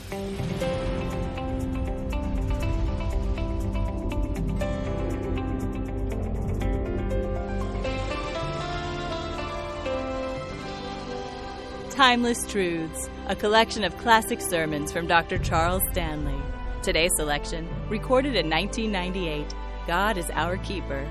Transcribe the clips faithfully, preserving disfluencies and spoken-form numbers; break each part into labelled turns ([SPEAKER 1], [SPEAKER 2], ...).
[SPEAKER 1] Timeless Truths, a collection of classic sermons from Doctor Charles Stanley. Today's selection, recorded in nineteen ninety-eight, God is Our Keeper.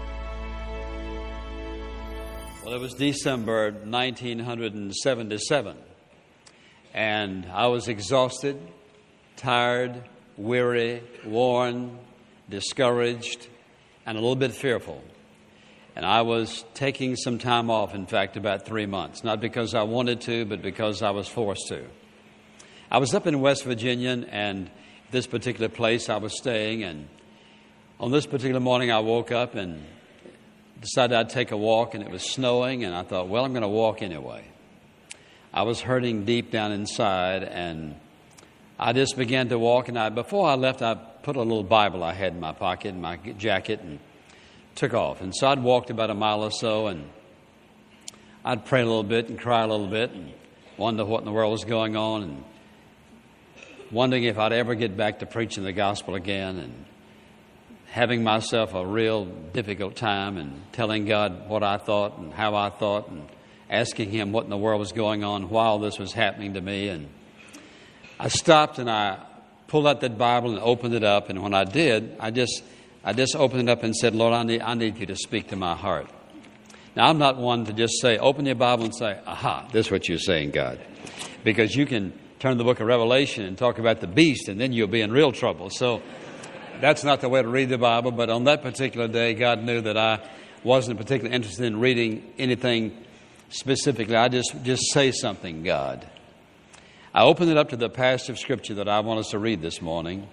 [SPEAKER 2] Well, it was December nineteen seventy-seven, and I was exhausted, tired, weary, worn, discouraged, and a little bit fearful. And I was taking some time off, in fact, about three months, not because I wanted to, but because I was forced to. I was up in West Virginia, and this particular place I was staying, and on this particular morning I woke up and decided I'd take a walk, and it was snowing, and I thought, well, I'm going to walk anyway. I was hurting deep down inside, and I just began to walk, and I, before I left, I put a little Bible I had in my pocket, in my jacket, and took off. And so I'd walked about a mile or so, and I'd pray a little bit and cry a little bit and wonder what in the world was going on, and wondering if I'd ever get back to preaching the gospel again, and having myself a real difficult time and telling God what I thought and how I thought and asking Him what in the world was going on while this was happening to me. And I stopped and I pulled out that Bible and opened it up, and when I did, I just I just opened it up and said, Lord, I need, I need you to speak to my heart. Now, I'm not one to just say, open your Bible and say, aha, this is what you're saying, God. Because you can turn the book of Revelation and talk about the beast, and then you'll be in real trouble. So that's not the way to read the Bible. But on that particular day, God knew that I wasn't particularly interested in reading anything specifically. I just, just say something, God. I opened it up to the passage of Scripture that I want us to read this morning.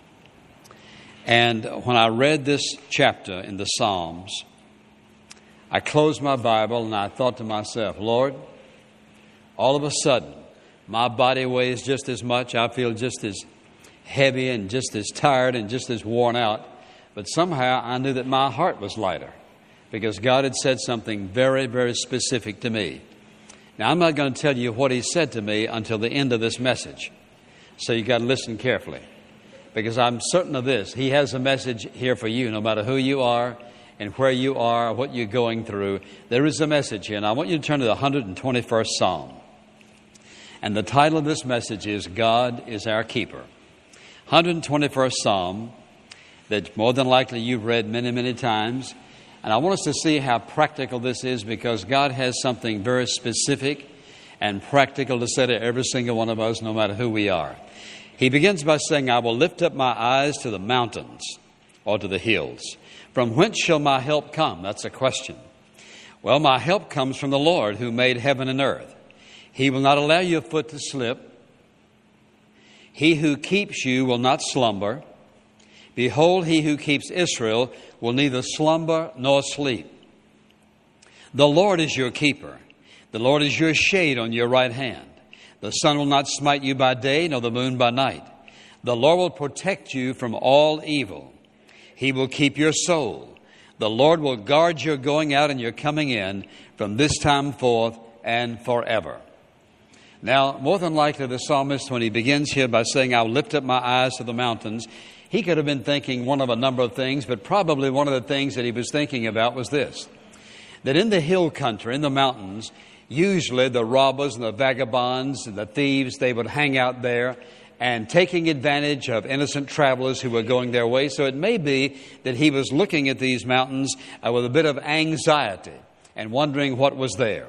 [SPEAKER 2] And when I read this chapter in the Psalms, I closed my Bible and I thought to myself, Lord, all of a sudden, my body weighs just as much. I feel just as heavy and just as tired and just as worn out. But somehow I knew that my heart was lighter because God had said something very, very specific to me. Now, I'm not going to tell you what He said to me until the end of this message. So you've got to listen carefully. Because I'm certain of this, He has a message here for you, no matter who you are and where you are, what you're going through. There is a message here, and I want you to turn to the one hundred twenty-first Psalm. And the title of this message is, God is Our Keeper. one hundred twenty-first Psalm that more than likely you've read many, many times. And I want us to see how practical this is, because God has something very specific and practical to say to every single one of us, no matter who we are. He begins by saying, I will lift up my eyes to the mountains or to the hills. From whence shall my help come? That's a question. Well, my help comes from the Lord who made heaven and earth. He will not allow your foot to slip. He who keeps you will not slumber. Behold, He who keeps Israel will neither slumber nor sleep. The Lord is your keeper. The Lord is your shade on your right hand. The sun will not smite you by day, nor the moon by night. The Lord will protect you from all evil. He will keep your soul. The Lord will guard your going out and your coming in from this time forth and forever. Now, more than likely, the psalmist, when he begins here by saying, I'll lift up my eyes to the mountains, he could have been thinking one of a number of things, but probably one of the things that he was thinking about was this, that in the hill country, in the mountains, usually the robbers and the vagabonds and the thieves, they would hang out there and taking advantage of innocent travelers who were going their way. So it may be that he was looking at these mountains uh, with a bit of anxiety and wondering what was there.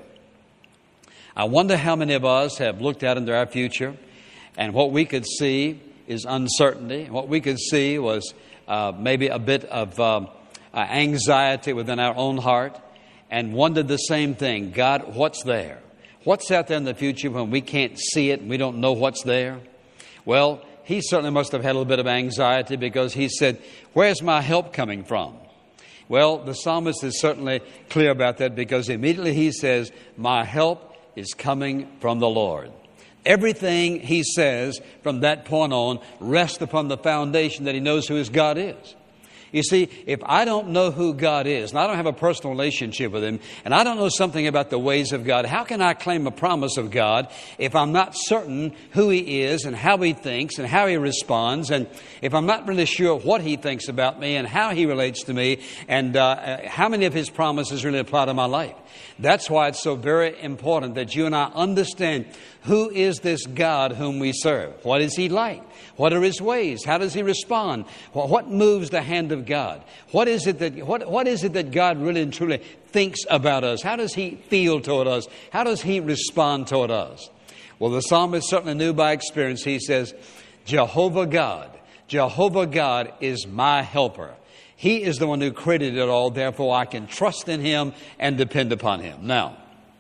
[SPEAKER 2] I wonder how many of us have looked out into our future, and what we could see is uncertainty. What we could see was uh, maybe a bit of um, uh, anxiety within our own heart, and wondered the same thing. God, what's there? What's out there in the future when we can't see it and we don't know what's there? Well, he certainly must have had a little bit of anxiety, because he said, where's my help coming from? Well, the psalmist is certainly clear about that, because immediately he says, my help is coming from the Lord. Everything he says from that point on rests upon the foundation that he knows who his God is. You see, if I don't know who God is, and I don't have a personal relationship with Him, and I don't know something about the ways of God, how can I claim a promise of God if I'm not certain who He is and how He thinks and how He responds, and if I'm not really sure what He thinks about me and how He relates to me, and uh, how many of His promises really apply to my life? That's why it's so very important that you and I understand who is this God whom we serve. What is He like? What are His ways? How does He respond? What moves the hand of God? What is it that what what is it that God really and truly thinks about us? How does He feel toward us? How does He respond toward us? Well, the psalmist certainly knew by experience. He says, Jehovah God, Jehovah God is my helper. He is the one who created it all, therefore I can trust in Him and depend upon Him. Now,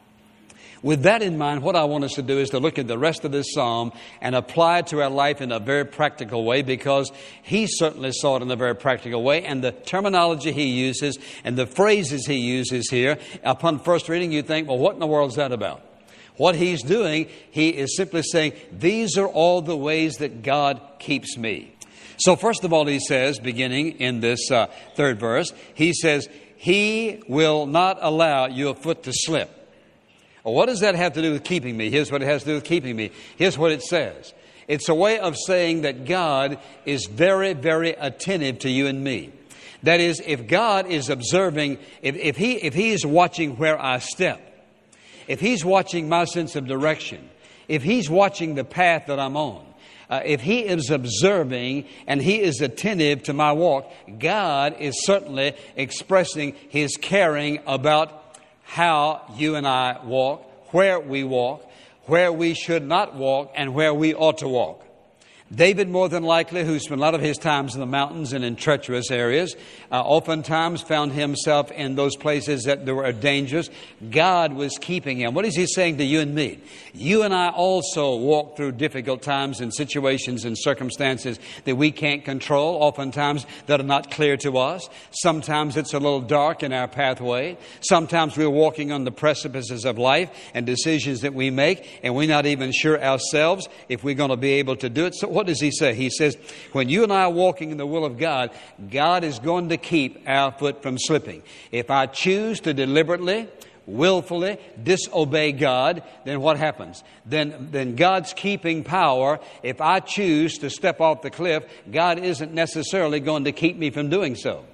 [SPEAKER 2] with that in mind, what I want us to do is to look at the rest of this psalm and apply it to our life in a very practical way, because he certainly saw it in a very practical way. And the terminology he uses and the phrases he uses here, upon first reading, you think, well, what in the world is that about? What he's doing, he is simply saying, these are all the ways that God keeps me. So first of all, he says, beginning in this uh, third verse, he says, He will not allow your foot to slip. Well, what does that have to do with keeping me? Here's what it has to do with keeping me. Here's what it says. It's a way of saying that God is very, very attentive to you and me. That is, if God is observing, if, if He if He is watching where I step, if He's watching my sense of direction, if He's watching the path that I'm on, uh, if He is observing and He is attentive to my walk, God is certainly expressing His caring about how you and I walk, where we walk, where we should not walk, and where we ought to walk. David, more than likely, who spent a lot of his times in the mountains and in treacherous areas, uh, oftentimes found himself in those places that were dangerous. God was keeping him. What is he saying to you and me? You and I also walk through difficult times and situations and circumstances that we can't control, oftentimes that are not clear to us. Sometimes it's a little dark in our pathway. Sometimes we're walking on the precipices of life and decisions that we make, and we're not even sure ourselves if we're going to be able to do it. So what does he say? He says, when you and I are walking in the will of God, God is going to keep our foot from slipping. If I choose to deliberately, willfully disobey God, then what happens? Then, then God's keeping power, if I choose to step off the cliff, God isn't necessarily going to keep me from doing so.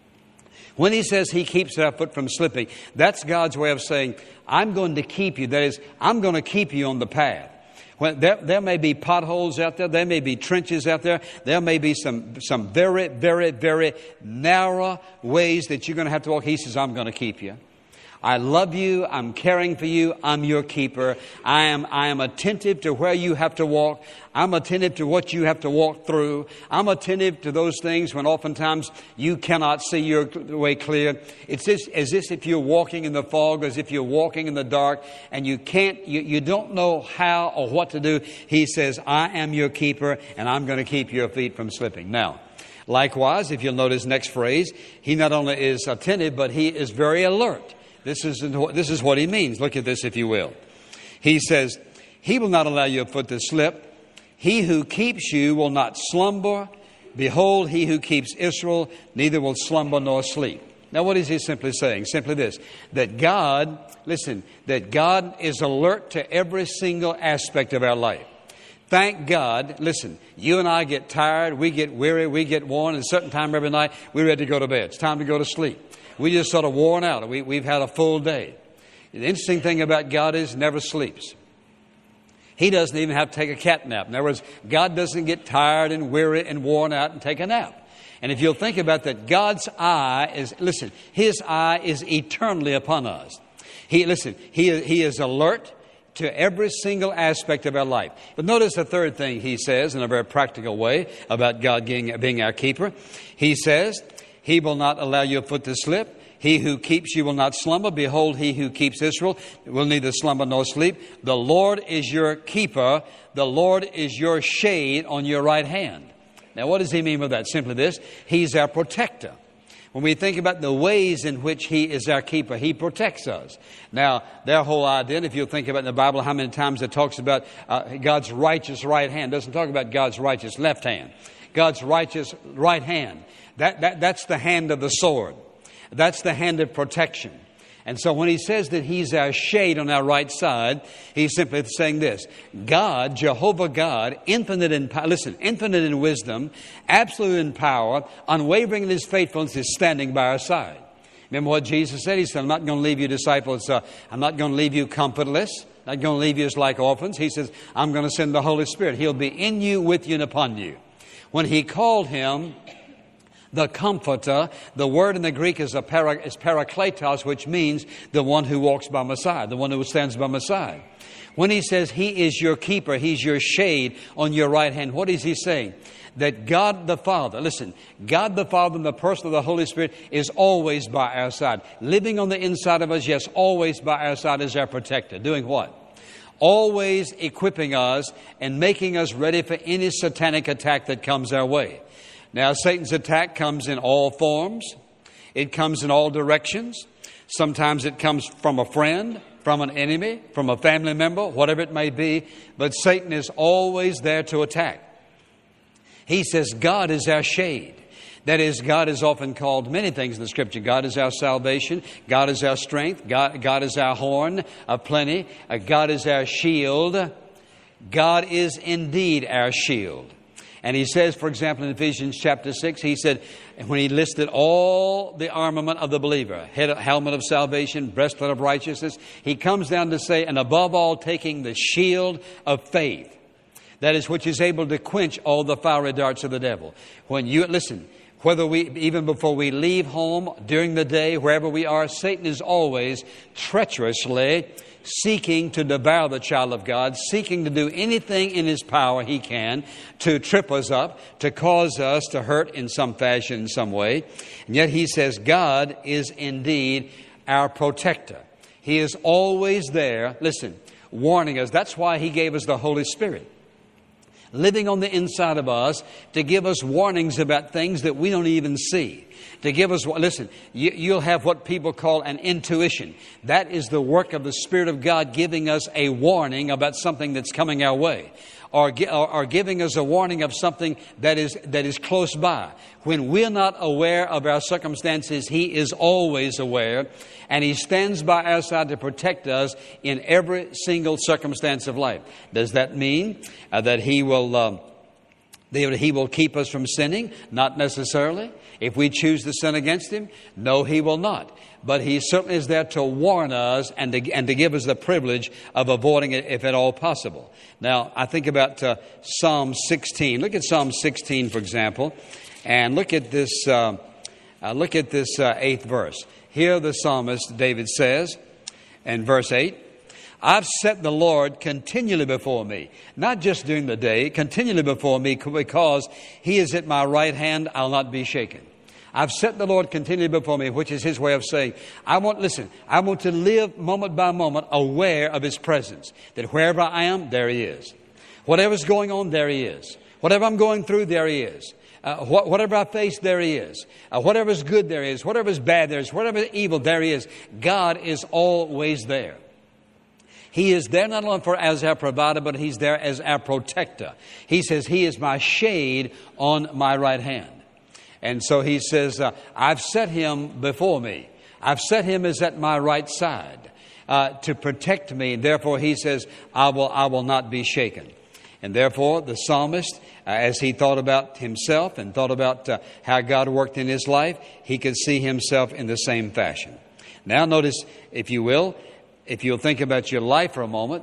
[SPEAKER 2] When He says He keeps our foot from slipping, that's God's way of saying, I'm going to keep you. That is, I'm going to keep you on the path. When there, there may be potholes out there. There may be trenches out there. There may be some, some very, very, very narrow ways that you're going to have to walk. He says, I'm going to keep you. I love you. I'm caring for you. I'm your keeper. I am, I am attentive to where you have to walk. I'm attentive to what you have to walk through. I'm attentive to those things when oftentimes you cannot see your way clear. It's just as if you're walking in the fog, as if you're walking in the dark, and you can't, you, you don't know how or what to do. He says, I am your keeper, and I'm going to keep your feet from slipping. Now, likewise, if you'll notice next phrase, He not only is attentive, but He is very alert. This is, this is what He means. Look at this, if you will. He says, He will not allow your foot to slip. He who keeps you will not slumber. Behold, He who keeps Israel neither will slumber nor sleep. Now, what is He simply saying? Simply this, that God, listen, that God is alert to every single aspect of our life. Thank God, listen, you and I get tired, we get weary, we get worn, and a certain time every night we're ready to go to bed. It's time to go to sleep. We just sort of worn out. We, we've had a full day. The interesting thing about God is He never sleeps. He doesn't even have to take a cat nap. In other words, God doesn't get tired and weary and worn out and take a nap. And if you'll think about that, God's eye is, listen, His eye is eternally upon us. He, listen, He, he is alert to every single aspect of our life. But notice the third thing He says in a very practical way about God being, being our keeper. He says, He will not allow your foot to slip. He who keeps you will not slumber. Behold, He who keeps Israel will neither slumber nor sleep. The Lord is your keeper. The Lord is your shade on your right hand. Now, what does He mean by that? Simply this, He's our protector. When we think about the ways in which He is our keeper, He protects us. Now, their whole idea, if you think about in the Bible how many times it talks about uh, God's righteous right hand, it doesn't talk about God's righteous left hand. God's righteous right hand. That, that, that's the hand of the sword. That's the hand of protection. And so when he says that he's our shade on our right side, he's simply saying this: God, Jehovah God, infinite in power, listen, infinite in wisdom, absolute in power, unwavering in his faithfulness, is standing by our side. Remember what Jesus said? He said, I'm not going to leave you disciples, uh, I'm not going to leave you comfortless, not going to leave you as like orphans. He says, I'm going to send the Holy Spirit. He'll be in you, with you, and upon you. When he called him the Comforter, the word in the Greek is, a para, is parakletos, which means the one who walks by my side, the one who stands by my side. When he says he is your keeper, he's your shade on your right hand, what is he saying? That God the Father, listen, God the Father in the person of the Holy Spirit is always by our side. Living on the inside of us, yes, always by our side as our protector. Doing what? Always equipping us and making us ready for any satanic attack that comes our way. Now, Satan's attack comes in all forms. It comes in all directions. Sometimes it comes from a friend, from an enemy, from a family member, whatever it may be. But Satan is always there to attack. He says God is our shade. That is, God is often called many things in the Scripture. God is our salvation. God is our strength. God, God is our horn of plenty. Uh, God is our shield. God is indeed our shield. And he says, for example, in Ephesians chapter six, he said, when he listed all the armament of the believer, head, helmet of salvation, breastplate of righteousness, he comes down to say, and above all, taking the shield of faith. That is, which is able to quench all the fiery darts of the devil. When you, listen, whether we, even before we leave home, during the day, wherever we are, Satan is always treacherously seeking to devour the child of God, seeking to do anything in his power he can to trip us up, to cause us to hurt in some fashion, in some way. And yet he says God is indeed our protector. He is always there, listen, warning us. That's why he gave us the Holy Spirit, living on the inside of us to give us warnings about things that we don't even see. To give us, listen, you, you'll have what people call an intuition. That is the work of the Spirit of God giving us a warning about something that's coming our way. Or, or, or giving us a warning of something that is, that is close by. When we're not aware of our circumstances, He is always aware. And He stands by our side to protect us in every single circumstance of life. Does that mean uh, that He will... Um, He will keep us from sinning? Not necessarily. If we choose to sin against Him, no, He will not. But He certainly is there to warn us and to, and to give us the privilege of avoiding it if at all possible. Now, I think about uh, Psalm sixteen. Look at Psalm sixteen, for example, and look at this. Uh, uh, look at this uh, eighth verse. Here, the psalmist David says, in verse eight. I've set the Lord continually before me, not just during the day, continually before me, because He is at my right hand, I'll not be shaken. I've set the Lord continually before me, which is His way of saying, I want, listen, I want to live moment by moment aware of His presence, that wherever I am, there He is. Whatever's going on, there He is. Whatever I'm going through, there He is. Uh, wh- whatever I face, there He is. Uh, whatever's good, there is. Whatever's bad, there is. Whatever's evil, there He is. God is always there. He is there not only for as our provider, but He's there as our protector. He says, He is my shade on my right hand. And so He says, uh, I've set Him before me. I've set Him as at my right side uh, to protect me. And therefore, He says, I will, I will not be shaken. And therefore, the psalmist, uh, as he thought about himself and thought about uh, how God worked in his life, he could see himself in the same fashion. Now, notice, if you will, if you'll think about your life for a moment,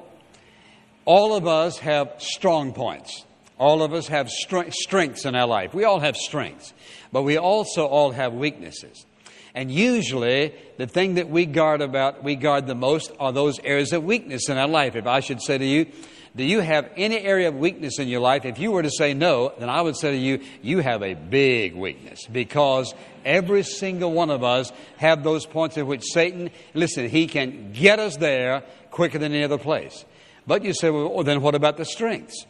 [SPEAKER 2] all of us have strong points. All of us have stre- strengths in our life. We all have strengths, but we also all have weaknesses. And usually, the thing that we guard about, we guard the most are those areas of weakness in our life. If I should say to you, do you have any area of weakness in your life? If you were to say no, then I would say to you, you have a big weakness, because every single one of us have those points at which Satan, listen, he can get us there quicker than any other place. But you say, well, then what about the strengths?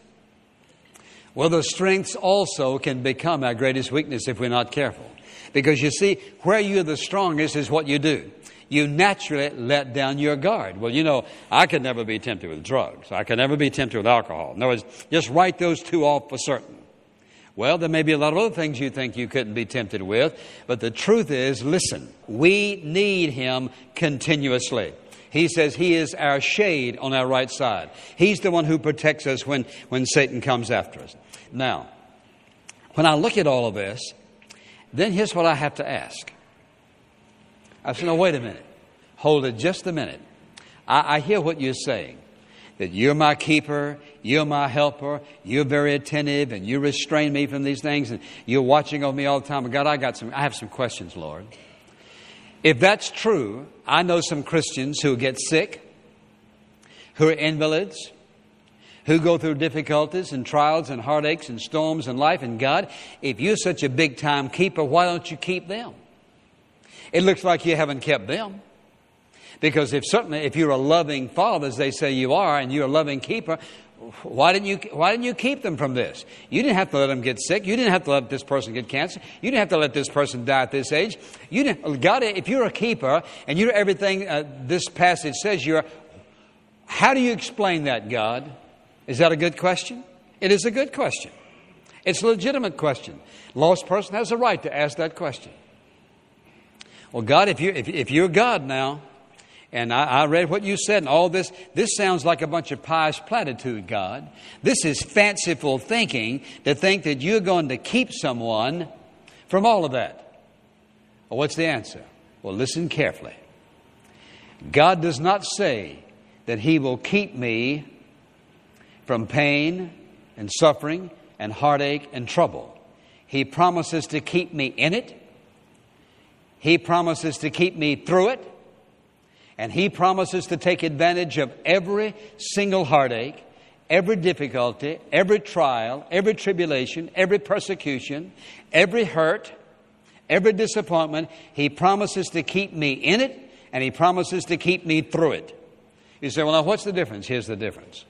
[SPEAKER 2] Well, the strengths also can become our greatest weakness if we're not careful. Because you see, where you're the strongest is what you do. You naturally let down your guard. Well, you know, I could never be tempted with drugs. I could never be tempted with alcohol. In other words, just write those two off for certain. Well, there may be a lot of other things you think you couldn't be tempted with, but the truth is, listen, we need Him continuously. He says He is our shade on our right side. He's the one who protects us when, when Satan comes after us. Now, when I look at all of this, then here's what I have to ask. I said, no, wait a minute. Hold it just a minute. I, I hear what you're saying. That you're my keeper, you're my helper, you're very attentive, and you restrain me from these things, and you're watching over me all the time. But God, I got some. I have some questions, Lord. If that's true, I know some Christians who get sick, who are invalids, who go through difficulties and trials and heartaches and storms in life. And God, if you're such a big-time keeper, why don't you keep them? It looks like you haven't kept them. Because if certainly if you're a loving father, as they say you are, and you're a loving keeper, why didn't you why didn't you keep them from this? You didn't have to let them get sick. You didn't have to let this person get cancer. You didn't have to let this person die at this age. You didn't. God, if you're a keeper and you're everything uh, this passage says you're, how do you explain that, God? Is that a good question? It is a good question. It's a legitimate question. Lost person has a right to ask that question. Well, God, if you if, if you're God now. And I, I read what you said and all this. This sounds like a bunch of pious platitude, God. This is fanciful thinking to think that you're going to keep someone from all of that. Well, what's the answer? Well, listen carefully. God does not say that He will keep me from pain and suffering and heartache and trouble. He promises to keep me in it. He promises to keep me through it. And He promises to take advantage of every single heartache, every difficulty, every trial, every tribulation, every persecution, every hurt, every disappointment. He promises to keep me in it, and He promises to keep me through it. You say, well, now what's the difference? Here's the difference.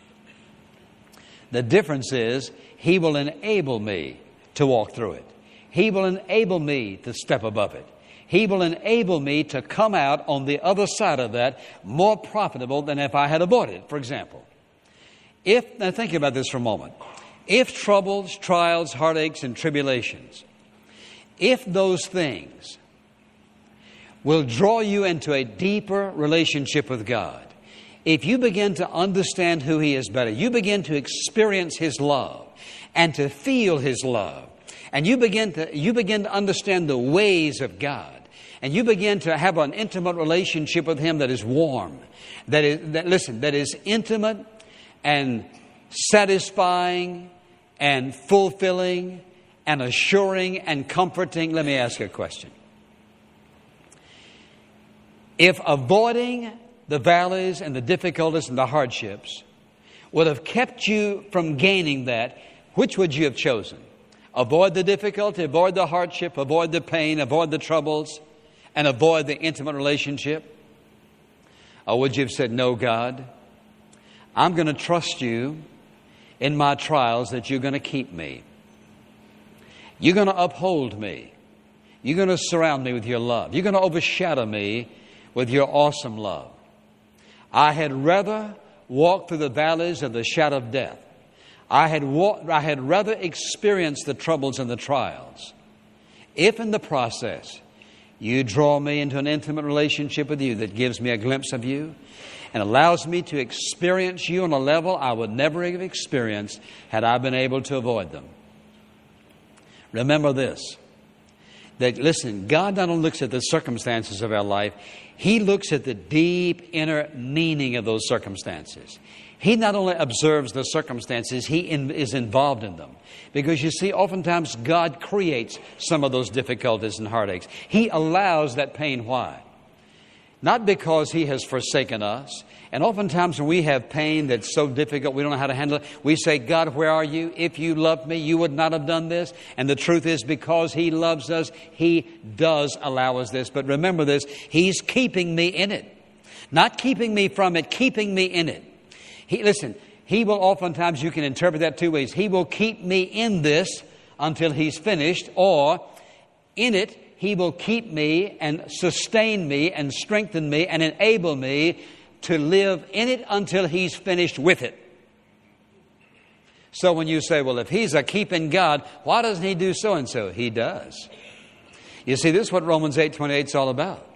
[SPEAKER 2] The difference is He will enable me to walk through it. He will enable me to step above it. He will enable me to come out on the other side of that more profitable than if I had avoided it. For example, if, now think about this for a moment. If troubles, trials, heartaches, and tribulations, if those things will draw you into a deeper relationship with God, if you begin to understand who He is better, you begin to experience His love and to feel His love, and you begin to you begin to understand the ways of God, and you begin to have an intimate relationship with Him that is warm, that is that listen, that is intimate and satisfying and fulfilling and assuring and comforting. Let me ask you a question. If avoiding the valleys and the difficulties and the hardships would have kept you from gaining that, which would you have chosen? Avoid the difficulty, avoid the hardship, avoid the pain, avoid the troubles, and avoid the intimate relationship? Or would you have said, no, God, I'm going to trust you in my trials that you're going to keep me. You're going to uphold me. You're going to surround me with your love. You're going to overshadow me with your awesome love. I had rather walk through the valleys of the shadow of death. I had walked, I had rather experienced the troubles and the trials, if in the process you draw me into an intimate relationship with you that gives me a glimpse of you and allows me to experience you on a level I would never have experienced had I been able to avoid them. Remember this, that listen, God not only looks at the circumstances of our life, He looks at the deep inner meaning of those circumstances. He not only observes the circumstances, He in, is involved in them. Because you see, oftentimes God creates some of those difficulties and heartaches. He allows that pain. Why? Not because He has forsaken us. And oftentimes when we have pain that's so difficult, we don't know how to handle it, we say, God, where are you? If you loved me, you would not have done this. And the truth is, because He loves us, He does allow us this. But remember this, He's keeping me in it. Not keeping me from it, keeping me in it. He, listen, He will oftentimes, you can interpret that two ways. He will keep me in this until He's finished, or in it, He will keep me and sustain me and strengthen me and enable me to live in it until He's finished with it. So when you say, well, if He's a keeping God, why doesn't He do so and so? He does. You see, this is what Romans eight twenty-eight is all about.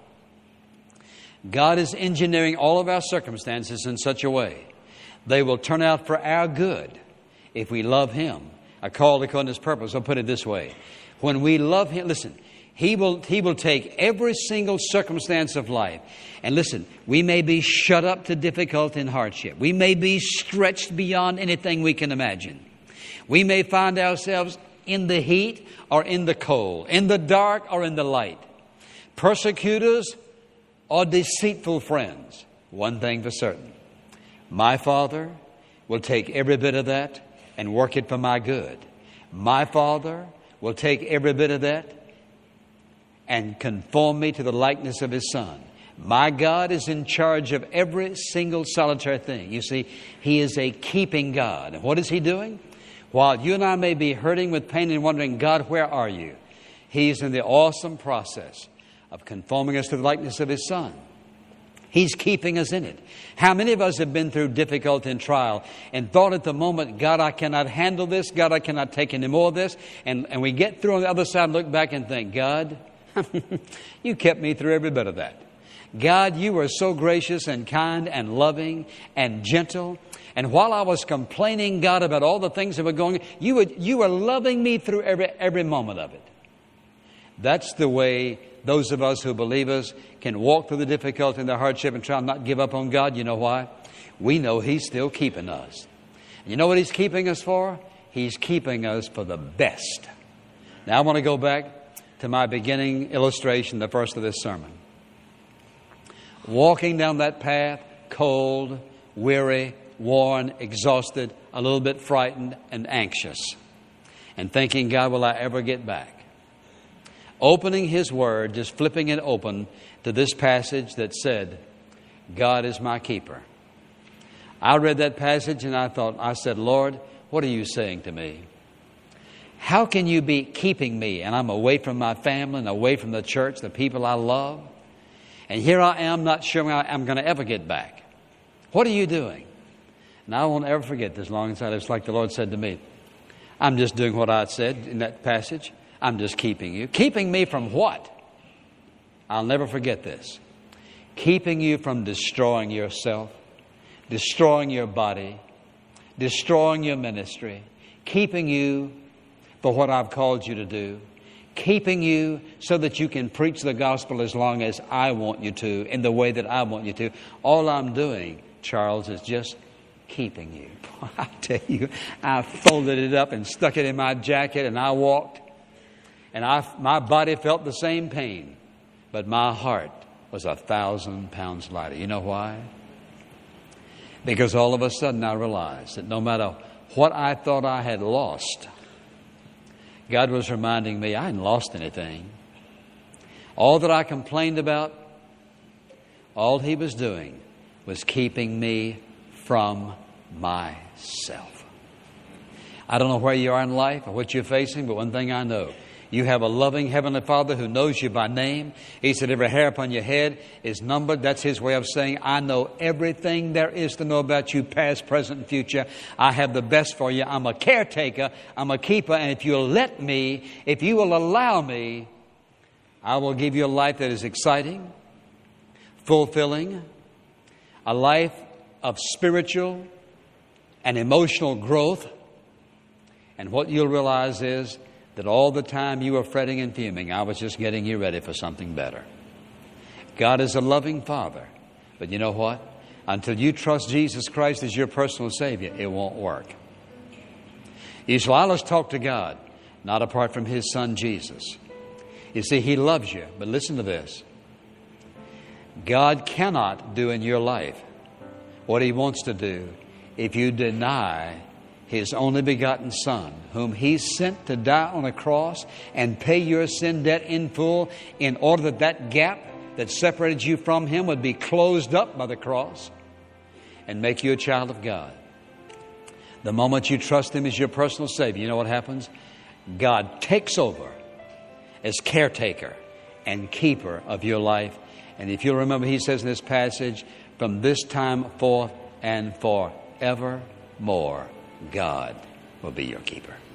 [SPEAKER 2] God is engineering all of our circumstances in such a way they will turn out for our good if we love Him. I called according to His purpose. I'll put it this way. When we love Him, listen, He will, He will take every single circumstance of life. And listen, we may be shut up to difficulty and hardship. We may be stretched beyond anything we can imagine. We may find ourselves in the heat or in the cold, in the dark or in the light. Persecutors or deceitful friends. One thing for certain. My Father will take every bit of that and work it for my good. My Father will take every bit of that and conform me to the likeness of His Son. My God is in charge of every single solitary thing. You see, He is a keeping God. And what is He doing? While you and I may be hurting with pain and wondering, God, where are you? He's in the awesome process of conforming us to the likeness of His Son. He's keeping us in it. How many of us have been through difficulty and trial and thought at the moment, God, I cannot handle this. God, I cannot take any more of this. And, and we get through on the other side and look back and think, God, you kept me through every bit of that. God, you were so gracious and kind and loving and gentle. And while I was complaining, God, about all the things that were going on, you were, you were loving me through every, every moment of it. That's the way those of us who believers can walk through the difficulty and the hardship and try not give up on God. You know why? We know He's still keeping us. You know what He's keeping us for? He's keeping us for the best. Now I want to go back to my beginning illustration, the first of this sermon. Walking down that path, cold, weary, worn, exhausted, a little bit frightened and anxious, and thinking, God, will I ever get back? Opening His Word, just flipping it open to this passage that said, God is my keeper. I read that passage and I thought, I said, Lord, what are you saying to me? How can you be keeping me? And I'm away from my family and away from the church, the people I love. And here I am, not sure I'm going to ever get back. What are you doing? And I won't ever forget this long as I live. It's like the Lord said to me, I'm just doing what I said in that passage. I'm just keeping you. Keeping me from what? I'll never forget this. Keeping you from destroying yourself, destroying your body, destroying your ministry, keeping you for what I've called you to do, keeping you so that you can preach the gospel as long as I want you to, in the way that I want you to. All I'm doing, Charles, is just keeping you. I tell you, I folded it up and stuck it in my jacket and I walked. And I, my body felt the same pain, but my heart was a thousand pounds lighter. You know why? Because all of a sudden I realized that no matter what I thought I had lost, God was reminding me I hadn't lost anything. All that I complained about, all He was doing was keeping me from myself. I don't know where you are in life or what you're facing, but one thing I know. You have a loving Heavenly Father who knows you by name. He said every hair upon your head is numbered. That's His way of saying, I know everything there is to know about you, past, present, and future. I have the best for you. I'm a caretaker. I'm a keeper. And if you'll let me, if you will allow me, I will give you a life that is exciting, fulfilling, a life of spiritual and emotional growth. And what you'll realize is that all the time you were fretting and fuming, I was just getting you ready for something better. God is a loving Father. But you know what? Until you trust Jesus Christ as your personal Savior, it won't work. You say, well, let's talk to God, not apart from His Son, Jesus. You see, He loves you. But listen to this. God cannot do in your life what He wants to do if you deny His only begotten Son, whom He sent to die on a cross and pay your sin debt in full in order that that gap that separated you from Him would be closed up by the cross and make you a child of God. The moment you trust Him as your personal Savior, you know what happens? God takes over as caretaker and keeper of your life. And if you'll remember, He says in this passage, from this time forth and forevermore, God will be your keeper.